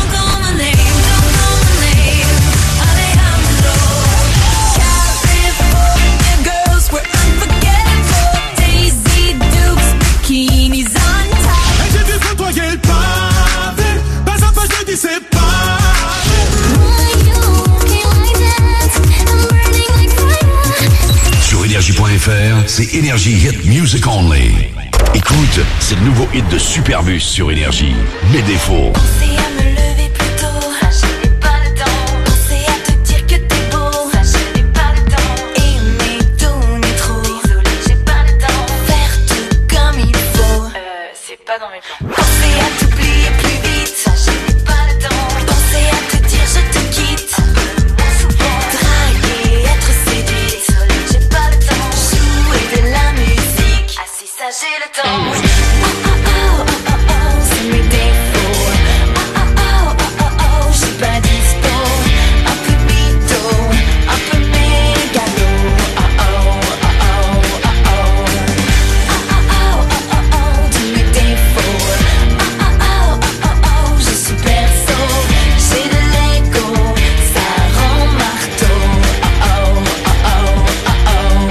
Speaker 11: Sur énergie point F R, c'est Énergie Hit Music Only. Écoute, c'est le nouveau hit de Superbus sur Énergie. Mes défauts.
Speaker 18: Pensez à me lever plus tôt, je n'ai pas le temps. Pensez à te dire que t'es beau, je n'ai pas le temps. Aimer tout n'est trop, désolé, j'ai pas le temps. Faire tout comme il faut, euh, c'est pas dans mes plans. Pensez à t'oublier plus vite, je n'ai pas le temps. Pensez à te dire je te quitte, souvent. Draguer, être séduite, désolé, j'ai pas le temps. Jouer de la musique, ah si ça j'ai le temps. Oh, oh, oh, oh, oh, c'est mes défauts. Oh, oh, oh, oh, oh, oh, je suis pas dispo. Un peu mytho, un peu mégalo. Oh, oh, oh, oh, oh, oh. Oh, oh, oh, oh, oh, tous mes défauts. Oh, oh, oh, oh, oh, oh, je suis perso. J'ai de l'ego, ça rend marteau. Oh, oh, oh, oh, oh, oh.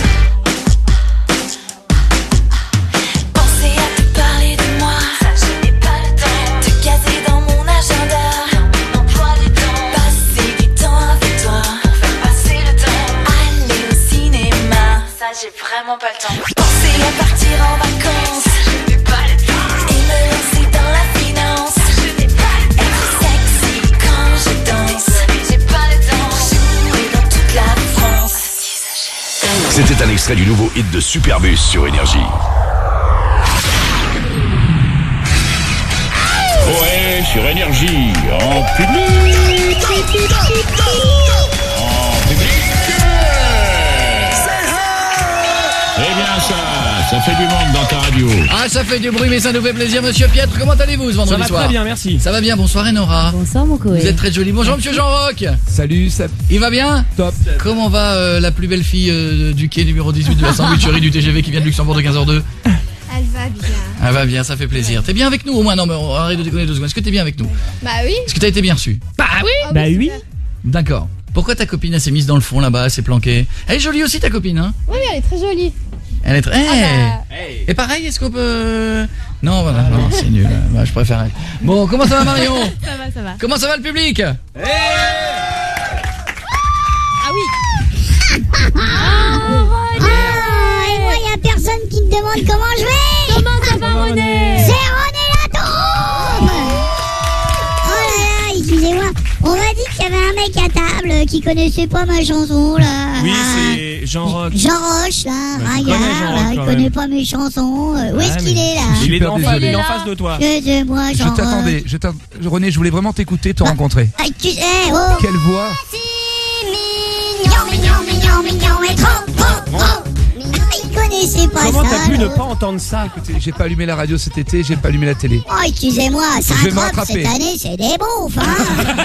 Speaker 18: Pensez à te parler de moi, ça je n'ai pas le temps. Te caser dans mon agenda, dans mon emploi du temps. Passer du temps avec toi, pour faire passer le temps. Aller au cinéma, ça j'ai vraiment pas le temps. Pensez à partir en vacances, ça je n'ai pas le temps. Et me lancer dans la finance, ça je n'ai pas le temps. Être sexy quand je danse, j'ai pas le temps. Jouer dans toute la France, si ça j'ai.
Speaker 11: C'était un extrait du nouveau hit de Superbus sur Énergie.
Speaker 24: Ouais, sur Énergie, en public. En public. Eh bien ça, ça fait du monde dans ta radio.
Speaker 2: Ah, ça fait du bruit, mais ça nous fait plaisir, monsieur Pietre. Comment allez-vous ce vendredi
Speaker 5: Ça va
Speaker 2: soir?
Speaker 5: très bien, merci.
Speaker 2: Ça va bien, bonsoir Enora.
Speaker 4: Bonsoir mon coé.
Speaker 2: Vous êtes très joli. Bonjour monsieur Jean-Roch.
Speaker 3: Salut, ça...
Speaker 2: Il va bien?
Speaker 3: Top.
Speaker 2: Comment va euh, la plus belle fille euh, du quai numéro dix-huit de la sandwicherie du T G V qui vient de Luxembourg de quinze heures deux?
Speaker 7: Elle va bien.
Speaker 2: Elle va bien, ça fait plaisir. T'es bien avec nous au moins? Non mais on arrête de déconner deux secondes. Est-ce que t'es bien avec nous?
Speaker 7: Bah oui.
Speaker 2: Est-ce que t'as été bien reçu?
Speaker 7: Bah oui.
Speaker 5: Bah oui.
Speaker 2: D'accord. Pourquoi ta copine elle s'est mise dans le fond là-bas, elle s'est planquée? Elle est jolie aussi ta copine, hein?
Speaker 7: Oui, elle est très jolie.
Speaker 2: Elle est très...
Speaker 7: Ah bah.
Speaker 2: Et pareil, est-ce qu'on peut... Non, voilà, non, c'est nul. Bah, je préfère elle. Bon, comment ça va Marion?
Speaker 4: Ça va, ça va.
Speaker 2: Comment ça va le public?
Speaker 7: Ah oui.
Speaker 1: Ah, et moi, y a personne qui me demande comment je vais.
Speaker 4: Comment ça va, René?
Speaker 1: C'est René Lataume. Oh là là, excusez-moi. On m'a dit qu'il y avait un mec à table qui connaissait pas ma chanson, là.
Speaker 5: Oui, c'est Jean Roch.
Speaker 1: Jean Roch, là,
Speaker 5: Bah, tu
Speaker 1: regarde,
Speaker 5: connais Jean Roch,
Speaker 1: là, il
Speaker 5: quand
Speaker 1: connaît
Speaker 5: même.
Speaker 1: pas mes chansons. Euh, Où
Speaker 5: Ouais,
Speaker 1: est-ce qu'il
Speaker 5: mais-
Speaker 1: est, là?
Speaker 5: Il est
Speaker 3: Super
Speaker 5: en face,
Speaker 3: désolé.
Speaker 5: il est en face de toi.
Speaker 1: Excusez-moi,
Speaker 3: Je
Speaker 1: Jean Roch.
Speaker 3: t'attendais, je t'att- René, je voulais vraiment t'écouter, te rencontrer.
Speaker 1: Ah, tu sais, oh.
Speaker 3: Quelle voix!
Speaker 1: Mignon, mignon, mignon, mignon, et trop, trop, trop. Il connaissait pas
Speaker 5: Comment
Speaker 1: ça.
Speaker 5: t'as pu ne
Speaker 1: alors.
Speaker 5: pas entendre ça?
Speaker 3: Écoutez, j'ai pas allumé la radio cet été, j'ai pas allumé la télé.
Speaker 1: Oh, excusez-moi,
Speaker 3: Je vais me
Speaker 1: Saint-Trope,
Speaker 3: rattraper.
Speaker 1: cette année, c'est des bouffes, hein.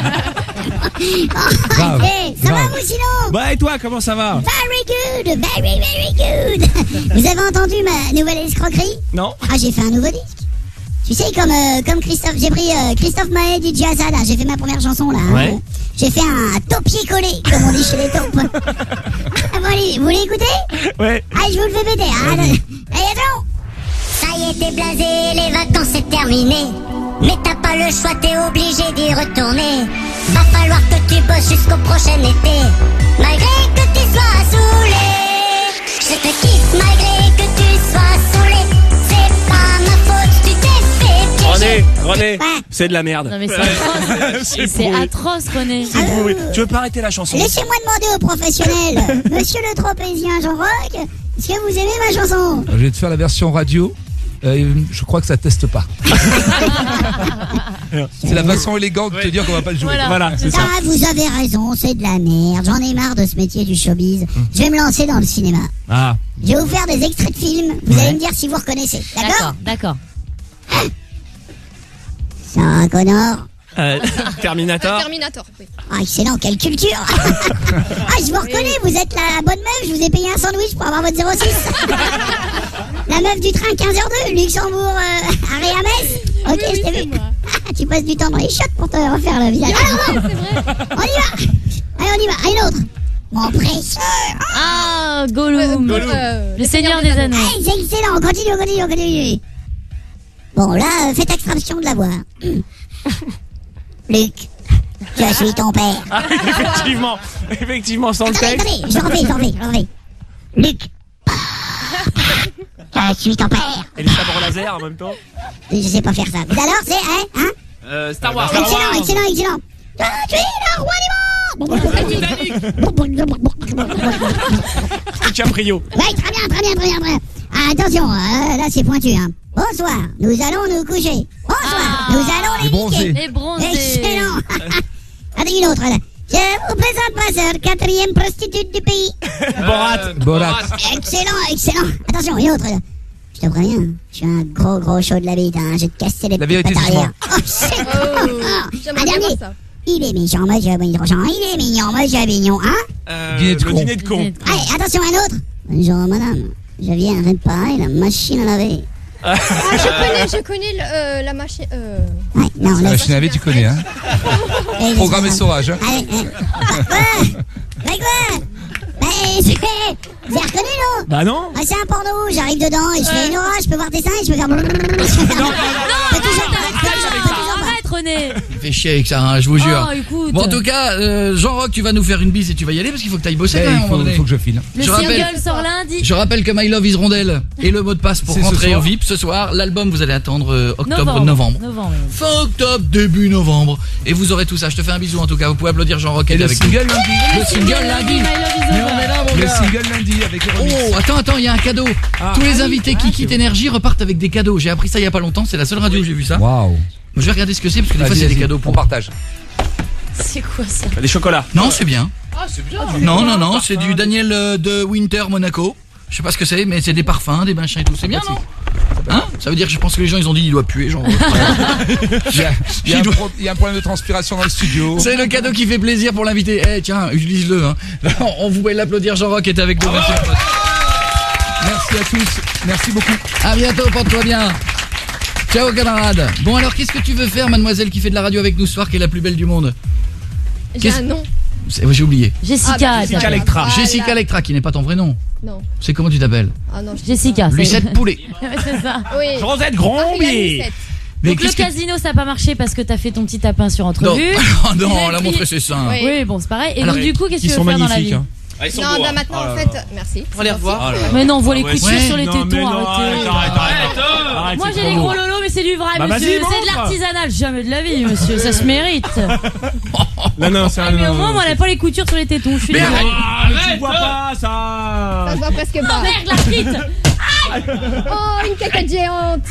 Speaker 5: Grave,
Speaker 1: Eh, ça va,
Speaker 5: grave.
Speaker 1: vous, sinon?
Speaker 5: Bah et toi, comment ça va?
Speaker 1: Very good, very, very good. Vous avez entendu ma nouvelle escroquerie?
Speaker 5: Non.
Speaker 1: Ah, j'ai fait un nouveau disque. Tu sais, comme, euh, comme Christophe, j'ai pris euh, Christophe Maé, D J Assad, là, j'ai fait ma première chanson, là. hein.
Speaker 5: Ouais.
Speaker 1: J'ai fait un taupier-collé, comme on dit chez les taupes. Ah, vous voulez- vous voulez écouter?
Speaker 5: Ouais.
Speaker 1: Allez, je vous le fais péter, hein. Allez, attends. Ça y est, t'es blasé, les vacances c'est terminé. Mais t'as pas le choix, t'es obligé d'y retourner. Va falloir que tu bosses jusqu'au prochain été. Malgré que tu sois saoulé. Je te kiffe malgré que tu sois saoulé. C'est pas ma faute, tu t'es fait piéger.
Speaker 5: René, René,
Speaker 1: Ouais.
Speaker 5: c'est de la merde.
Speaker 4: Non mais c'est atroce.
Speaker 5: C'est
Speaker 4: C'est
Speaker 5: pourri.
Speaker 4: atroce, René.
Speaker 5: C'est pourri. Tu veux pas arrêter la chanson?
Speaker 1: Laissez-moi demander au professionnel. Monsieur le tropézien Jean Roch, est-ce que vous aimez ma chanson?
Speaker 3: Je vais te faire la version radio. Euh, je crois que ça teste pas. C'est la façon élégante de te dire qu'on va pas le jouer.
Speaker 4: Voilà.
Speaker 5: Voilà, c'est ça.
Speaker 1: Ah, vous avez raison, c'est de la merde. J'en ai marre de ce métier du showbiz. Je vais me lancer dans le cinéma.
Speaker 5: Ah.
Speaker 1: Je vais vous faire des extraits de films. Vous allez me dire si vous reconnaissez. D'accord?
Speaker 4: D'accord, d'accord.
Speaker 1: Sarah Connor.
Speaker 5: Euh, Terminator.
Speaker 7: Terminator, oui.
Speaker 1: Ah, excellent, quelle culture. Ah, je vous reconnais, vous êtes la bonne meuf. Je vous ai payé un sandwich pour avoir votre zéro six. La meuf du train quinze heures deux, Luxembourg, euh, arrêt à Metz. Ok,
Speaker 7: Oui, oui,
Speaker 1: je t'ai
Speaker 7: c'est
Speaker 1: vu.
Speaker 7: moi.
Speaker 1: Ah, tu passes du temps dans les shots pour te refaire le visage. Ah, non, on y va. Allez, on y va. Allez, l'autre. Mon précieux.
Speaker 4: Ah, Gollum.
Speaker 7: Euh, euh,
Speaker 4: Le Seigneur des Anneaux.
Speaker 1: Hey, c'est excellent, continue, continue, continue. Bon, là, euh, faites abstraction de la voix. Luc, je suis ton père.
Speaker 5: Ah, effectivement, effectivement, sans le
Speaker 1: Attendez,
Speaker 5: texte.
Speaker 1: attendez, je refais, je refais, je refais. Luc, je suis ton père.
Speaker 5: Et les sabres laser en même temps.
Speaker 1: Je sais pas faire ça. Mais alors, c'est, hein, hein
Speaker 5: Euh, Star Wars.
Speaker 1: Excellent, excellent, excellent. Je suis le roi du monde.
Speaker 5: DiCaprio.
Speaker 1: Oui, très bien, très bien, très bien, très bien. Ah, attention, euh, là c'est pointu, hein. Bonsoir, nous allons nous coucher. Bonsoir, nous allons les
Speaker 3: Les bronzés.
Speaker 1: niquer.
Speaker 4: Les bronzés.
Speaker 1: Excellent. Attends, une autre, là. Je vous présente ma sœur, quatrième prostitute du pays.
Speaker 5: Borat.
Speaker 3: Borat.
Speaker 1: Excellent, excellent. Attention, une autre, là. Je te préviens, je suis un gros gros chaud de la bite, hein. Je vais te casser les
Speaker 3: La
Speaker 1: petites
Speaker 3: vérité,
Speaker 1: pattes
Speaker 3: c'est
Speaker 1: arrière. Oh, shit.
Speaker 7: Oh,
Speaker 1: Un
Speaker 7: j'aimerais bien
Speaker 1: dernier.
Speaker 7: voir ça.
Speaker 1: Il est méchant, monsieur Mignon. Il est mignon, monsieur Mignon, hein.
Speaker 5: Euh,
Speaker 3: Dîner de
Speaker 5: le
Speaker 3: con.
Speaker 5: dîner de con.
Speaker 1: Allez, attention, un autre. Bonjour, madame. Je viens réparer la machine à laver.
Speaker 7: Ah, je connais, je connais le, euh, la machine. Euh...
Speaker 1: Ouais, non,
Speaker 3: La
Speaker 1: laisse.
Speaker 3: machine à laver, tu connais, hein.
Speaker 1: Allez,
Speaker 3: Programme
Speaker 1: laisse-moi.
Speaker 3: sauvage, hein.
Speaker 1: Allez, allez. Ouais. Mais quoi? Mais c'est... Vous avez reconnu, non?
Speaker 5: Bah non.
Speaker 1: Ah, c'est un porno, j'arrive dedans et je fais une aura, je peux voir tes seins et je peux faire... Non, non,
Speaker 4: Non,
Speaker 1: Fais toujours pas, fais toujours pas, fais toujours pas.
Speaker 4: arrête, René.
Speaker 2: Fais chier avec ça, hein, je vous jure.
Speaker 4: Oh, écoute.
Speaker 2: Bon, en tout cas, euh, Jean-Roch, tu vas nous faire une bise et tu vas y aller parce qu'il faut que tu ailles bosser
Speaker 3: Eh,
Speaker 2: quand même. à
Speaker 3: il
Speaker 2: un moment
Speaker 3: faut,
Speaker 2: donné.
Speaker 3: faut que je file.
Speaker 4: Le
Speaker 2: je rappelle-
Speaker 4: single sort lundi.
Speaker 2: Je rappelle que My Love is Rondelle est le mot de passe pour
Speaker 3: C'est ce
Speaker 2: rentrer
Speaker 3: soir.
Speaker 2: au V I P ce soir. L'album, vous allez attendre euh, octobre-novembre.
Speaker 4: Novembre. Novembre. oui.
Speaker 2: Fin octobre, début novembre. Et vous aurez tout ça. Je te fais un bisou en tout cas. Vous pouvez applaudir Jean-Roch qui
Speaker 3: Et
Speaker 2: est
Speaker 3: le
Speaker 2: avec
Speaker 3: single
Speaker 2: nous.
Speaker 3: lundi.
Speaker 2: Le single lundi.
Speaker 4: My Love is
Speaker 2: Mais
Speaker 4: Over.
Speaker 2: on est là, mon
Speaker 3: Le
Speaker 2: gars.
Speaker 3: single lundi avec les remixes.
Speaker 2: Oh, attends, attends, il y a un cadeau.
Speaker 3: Ah.
Speaker 2: Tous les
Speaker 4: Ah oui,
Speaker 2: invités
Speaker 4: ah,
Speaker 2: qui
Speaker 4: c'est
Speaker 2: quittent
Speaker 4: bon.
Speaker 2: Énergie repartent avec des cadeaux. J'ai appris ça il y a pas longtemps. C'est la seule radio où j'ai vu ça.
Speaker 3: Waouh.
Speaker 2: Je vais regarder ce que c'est parce que des fois
Speaker 3: Vas-y,
Speaker 2: c'est des
Speaker 3: vas-y,
Speaker 2: cadeaux
Speaker 3: on
Speaker 2: pour.
Speaker 3: partage.
Speaker 4: C'est quoi ça?
Speaker 5: Des chocolats.
Speaker 2: Non, c'est bien.
Speaker 3: Ah, c'est bien.
Speaker 2: Non, non, non, c'est du Daniel euh, de Winter Monaco. Je sais pas ce que c'est, mais c'est des parfums, des machins et tout. C'est bien, non? Hein? Ça veut dire que je pense que les gens ils ont dit il doit puer, genre.
Speaker 3: Il y a, il y a
Speaker 2: Il
Speaker 3: un
Speaker 2: doit-
Speaker 3: pro- il y a un problème de transpiration dans le studio.
Speaker 2: C'est le cadeau qui fait plaisir pour l'invité. Eh tiens, utilise-le. Hein. On vous pouvez l'applaudir, Jean-Roch est avec nous. Merci, mon pote.
Speaker 3: Merci à tous. Merci beaucoup.
Speaker 2: À bientôt, porte-toi bien. Ciao camarade. Bon alors qu'est-ce que tu veux faire, mademoiselle qui fait de la radio avec nous ce soir, qui est la plus belle du monde?
Speaker 7: J'ai
Speaker 2: Qu'est-ce-
Speaker 7: un nom.
Speaker 2: C'est- J'ai oublié.
Speaker 4: Jessica.
Speaker 7: Ah, bah,
Speaker 4: elle
Speaker 5: Jessica
Speaker 4: s'appelle.
Speaker 5: Electra.
Speaker 7: Voilà.
Speaker 2: Jessica Electra, qui n'est pas ton vrai nom.
Speaker 7: Non.
Speaker 2: C'est comment tu t'appelles?
Speaker 7: Ah non, je-
Speaker 4: Jessica. c'est-
Speaker 2: Lucette Poulet.
Speaker 4: Ouais, c'est ça.
Speaker 7: Oui.
Speaker 5: Rosette
Speaker 7: Marie-Anne
Speaker 5: Grombier.
Speaker 7: Lucette.
Speaker 2: Mais
Speaker 4: Donc le
Speaker 2: qu'est-ce que-
Speaker 4: casino ça a pas marché parce que t'as fait ton petit tapin sur
Speaker 2: Non,
Speaker 4: entrevue.
Speaker 2: oh non,
Speaker 4: Vous avez
Speaker 2: elle a
Speaker 4: pris-
Speaker 2: montré ses seins.
Speaker 7: Oui.
Speaker 4: Oui, bon, c'est pareil. Et
Speaker 2: Alors,
Speaker 4: donc du coup, qu'est-ce que
Speaker 5: Ils
Speaker 4: tu
Speaker 5: sont
Speaker 4: veux faire dans la
Speaker 5: magnifiques.
Speaker 4: vie?
Speaker 5: Hein.
Speaker 6: Ah, ils sont
Speaker 7: Non,
Speaker 6: beaux,
Speaker 7: bah
Speaker 6: hein.
Speaker 7: maintenant
Speaker 6: Oh
Speaker 7: en
Speaker 6: là
Speaker 7: fait,
Speaker 6: là.
Speaker 7: merci.
Speaker 6: On va les revoir.
Speaker 5: Oh là là.
Speaker 4: Mais non, on voit les
Speaker 5: Ah ouais.
Speaker 4: coutures
Speaker 2: Ouais.
Speaker 4: sur les
Speaker 5: Non,
Speaker 4: tétons,
Speaker 5: mais non, arrête,
Speaker 4: arrêtez.
Speaker 5: arrête, arrête. Arrête,
Speaker 4: Moi
Speaker 5: c'est
Speaker 4: j'ai
Speaker 5: trop
Speaker 4: les
Speaker 5: beau.
Speaker 4: gros lolos, mais c'est du vrai,
Speaker 5: Bah,
Speaker 4: monsieur.
Speaker 5: vas-y,
Speaker 4: C'est de
Speaker 5: montre.
Speaker 4: l'artisanal, jamais de la vie, monsieur. Ça se mérite.
Speaker 5: Non, non, c'est un.
Speaker 4: Mais au moins, moi, elle a pas les coutures sur les tétons. Je suis
Speaker 2: Mais
Speaker 4: désolée.
Speaker 5: Ah, mais tu vois pas ça.
Speaker 7: Ça se voit presque
Speaker 4: Oh
Speaker 7: pas.
Speaker 4: merde, la frite.
Speaker 7: Oh, une cacatte géante.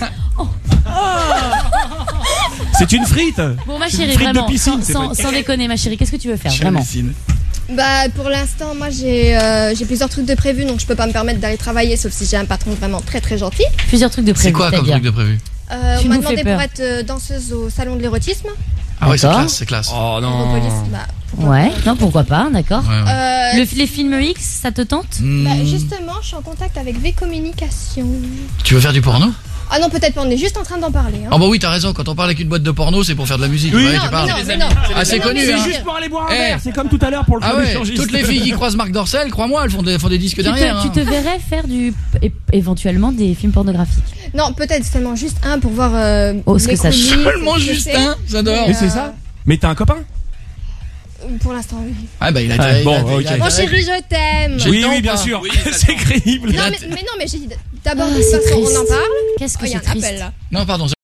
Speaker 5: C'est une frite.
Speaker 4: Bon, ma
Speaker 5: C'est une
Speaker 4: chérie,
Speaker 5: frite de
Speaker 4: vraiment,
Speaker 5: piscine,
Speaker 4: sans,
Speaker 5: c'est
Speaker 4: sans,
Speaker 5: pas-
Speaker 4: sans déconner, ma chérie, qu'est-ce que tu veux faire, vraiment?
Speaker 2: J'hallucine.
Speaker 7: Bah pour l'instant, moi j'ai euh, j'ai plusieurs trucs de prévu, donc je peux pas me permettre d'aller travailler, sauf si j'ai un patron vraiment très très gentil.
Speaker 4: Plusieurs trucs de prévu.
Speaker 2: C'est quoi comme
Speaker 4: c'est-à-dire
Speaker 2: truc de prévu?
Speaker 7: Euh,
Speaker 4: Tu
Speaker 7: on m'a
Speaker 4: nous fais
Speaker 7: demandé
Speaker 4: peur.
Speaker 7: pour être euh, danseuse au salon de l'érotisme.
Speaker 2: Ah ouais, c'est
Speaker 4: D'accord.
Speaker 2: classe, c'est classe.
Speaker 5: Oh
Speaker 7: Europolis,
Speaker 5: non.
Speaker 7: bah,
Speaker 4: Ouais, non, pourquoi pas, d'accord.
Speaker 2: Ouais, ouais.
Speaker 7: euh,
Speaker 4: Le- les films X, ça te tente?
Speaker 2: Hmm.
Speaker 7: bah, justement, je suis en contact avec V Communication.
Speaker 2: Tu veux faire du porno?
Speaker 7: Ah non, peut-être pas, on est juste en train d'en parler. Hein.
Speaker 2: Ah bah oui, t'as raison, quand on parle avec une boîte de porno, c'est pour faire de la musique.
Speaker 5: Oui,
Speaker 2: Ouais,
Speaker 7: non,
Speaker 2: tu
Speaker 7: mais
Speaker 2: parles.
Speaker 7: non,
Speaker 6: C'est
Speaker 7: mais
Speaker 6: des
Speaker 7: non.
Speaker 6: amis, c'est
Speaker 2: Ah,
Speaker 6: des
Speaker 2: c'est
Speaker 6: amis.
Speaker 2: connu,
Speaker 5: C'est
Speaker 2: hein.
Speaker 5: juste pour aller boire un
Speaker 2: Eh.
Speaker 5: verre. C'est comme tout à l'heure pour le
Speaker 2: Ah
Speaker 5: club
Speaker 2: ouais,
Speaker 5: échangiste.
Speaker 2: toutes les filles qui croisent Marc Dorcel, crois-moi, elles font des, font des disques
Speaker 4: Tu
Speaker 2: derrière.
Speaker 4: te, tu
Speaker 2: hein.
Speaker 4: te verrais faire du é- éventuellement des films pornographiques?
Speaker 7: Non, peut-être seulement juste un pour voir. Euh,
Speaker 4: Oh, ce
Speaker 7: les
Speaker 4: que ça
Speaker 7: coulisses,
Speaker 2: Seulement
Speaker 7: ce que
Speaker 2: juste
Speaker 7: c'est.
Speaker 2: un, j'adore.
Speaker 5: Mais c'est ça. Mais t'as un copain?
Speaker 7: Pour l'instant, oui.
Speaker 2: Ah bah il a
Speaker 5: Ah,
Speaker 2: intérêt-
Speaker 5: bon,
Speaker 2: il a-
Speaker 5: ok.
Speaker 2: il a
Speaker 7: Mon
Speaker 2: intérêt-
Speaker 7: chéri, je t'aime.
Speaker 2: J'ai
Speaker 5: Oui,
Speaker 2: le temps
Speaker 5: oui,
Speaker 2: ou
Speaker 5: bien
Speaker 2: pas
Speaker 5: sûr.
Speaker 6: Oui, ça
Speaker 5: C'est crédible.
Speaker 7: Non, mais, mais non, mais j'ai dit d'abord
Speaker 4: Ah,
Speaker 7: de toute
Speaker 4: c'est
Speaker 7: façon, on
Speaker 4: triste.
Speaker 7: en parle.
Speaker 4: Qu'est-ce que
Speaker 7: Oh, il y a
Speaker 4: c'est
Speaker 7: un
Speaker 4: triste.
Speaker 7: appel là.
Speaker 2: Non, pardon.